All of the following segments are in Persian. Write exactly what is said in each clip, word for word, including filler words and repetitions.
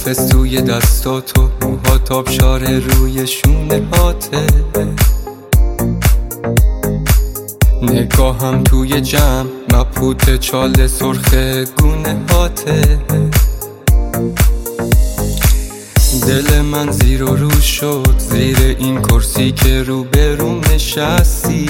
نفس توی دستاتو، موهات آبشار روی شونه هاته، نگاهم توی جمع مبهوت چال سرخ گونه هاته. دل من زیر و رو شد زیر این کرسی که رو به روم نشستی،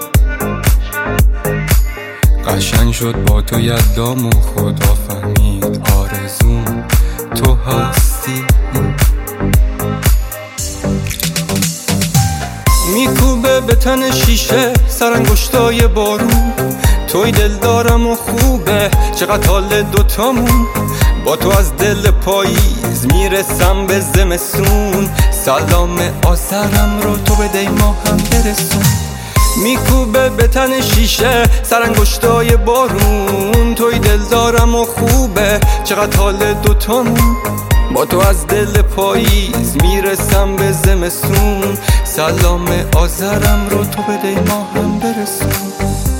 قشنگ شد با تو یدام و خدا فهمید آرزوم تو هستی. میکوبه به تن شیشه سرانگشتای بارون، توی دل دارم و خوبه چقدر حال دوتامون، با تو از دل پاییز میرسم به زمستون، سلام آسرم رو تو بده ما هم برسون. میکوبه به تن شیشه سرانگشتای بارون، توی دل دارم و خوبه چقدر حال دوتامون، با تو از دل پاییز میرسم به زمستون، سلام آذرم رو تو بده ما هم برسون.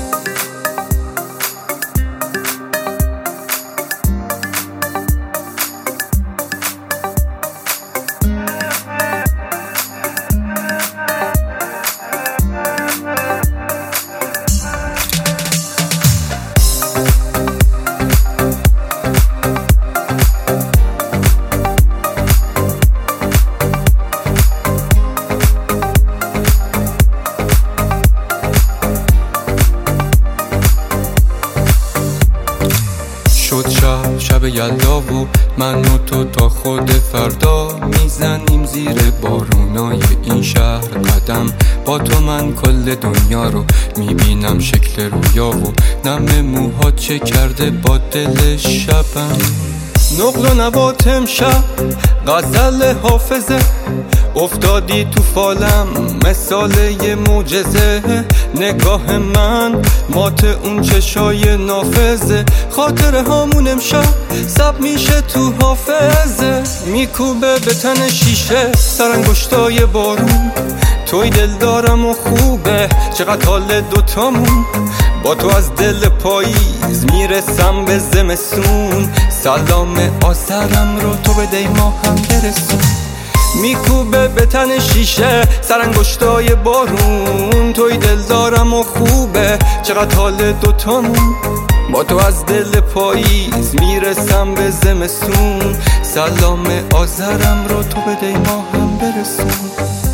شد شب شب یلدا و من و تو تا خود فردا میزنیم زیر بارونای این شهر قدم، با تو من کل دنیا رو میبینم شکل رویا و نم موهات چه کرده با دل شبم. نقل و نبات امشب غزل حافظه، افتادی تو فالم مثال یه معجزه، نگاه من مات اون چشای نافذه، خاطره هامون امشب سب میشه تو حافظه. میکوبه به تن شیشه سرانگشتای بارون، توی دل دارم و خوبه چقدر حال دوتامون، با تو از دل پاییز میرسم به زمستون، سلام آسرم رو تو بده ما هم برسون. میکوبه به تن شیشه سرانگشتای بارون، توی دل دارم و خوبه چقدر حال دوتامون، با تو از دل پاییز میرسم به زمستون، سلام آذرم رو تو بده ما هم برسون.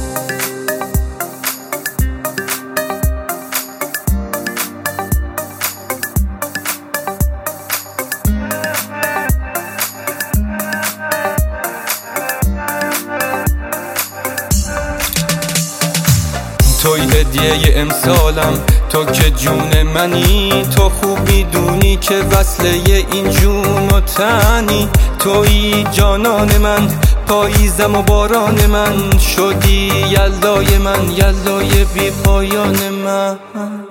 توی هدیه امسالم، تو که جون منی، تو خوب میدونی که وصله این جون و تنی، توی جانان من پاییزم و باران من، شدی یلدای من یلدای بی پایان من.